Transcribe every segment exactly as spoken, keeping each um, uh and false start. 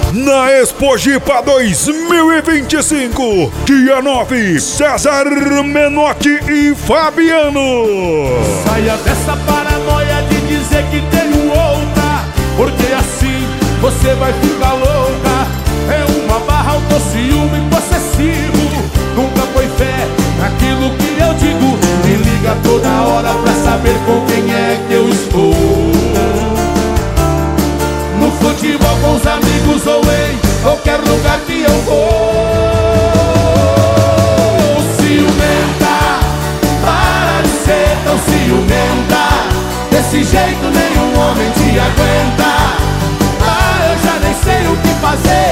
Na Expojipa dois mil e vinte e cinco, dia nove, César Menotti e Fabiano. Saia dessa paranoia de dizer que tenho outra, porque assim você vai ficar louca. É uma barra, autociúme possessivo. Nunca foi fé naquilo que eu digo. Me liga toda hora pra saber com quem é que eu estou. No futebol com os amigos ou em qualquer lugar que eu vou. Ciumenta, para de ser tão ciumenta. Desse jeito nenhum homem te aguenta. Ah, eu já nem sei o que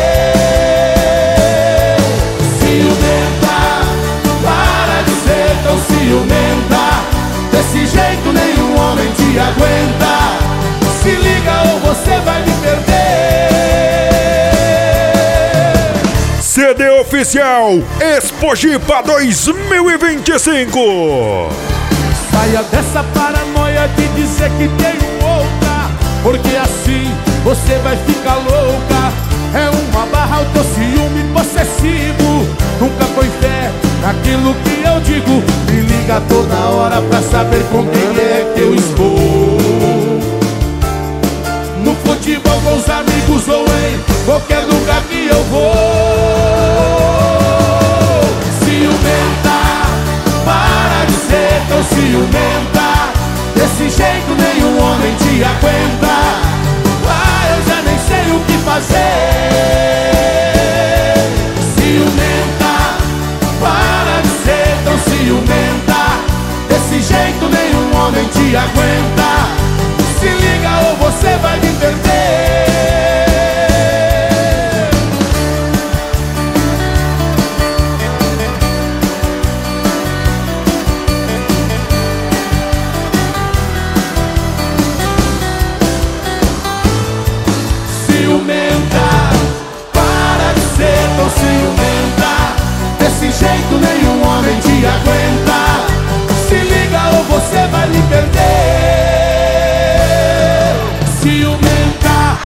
fazer. Ciumenta, para de ser tão ciumenta. Desse jeito nenhum homem te aguenta. Se liga ou você vai me perder. C D oficial Expojipa dois mil e vinte e cinco. Saia dessa paranoia de dizer que tenho outra, porque assim você vai ficar louca. É uma barra, autociúme possessivo. Nunca foi fé naquilo que eu digo. Me liga toda hora pra saber com quem é que eu estou. No futebol com os amigos ou em qualquer lugar que eu vou. Ciumenta, para de ser tão ciumenta. Desse jeito nenhum homem te aguenta.